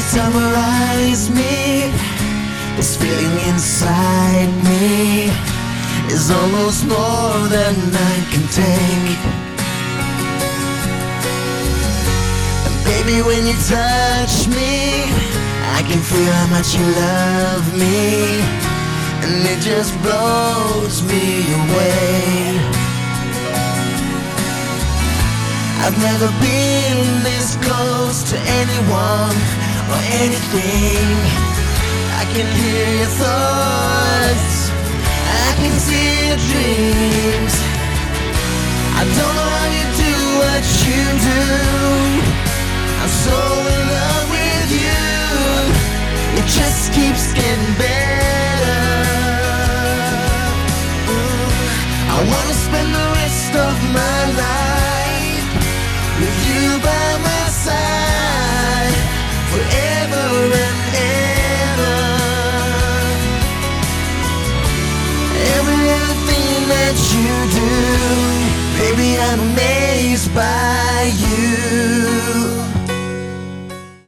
summarize me, this feeling inside me is almost more than I can take. And baby, when you touch me, I can feel how much you love me, and it just blows me away. I've never been this close to anyone or anything. I can hear your thoughts, I can see your dreams. I don't know how you do what you do. I'm so in love with you. It just keeps getting better. I wanna spend the rest of my life with you by my side, forever and ever. Every little thing that you do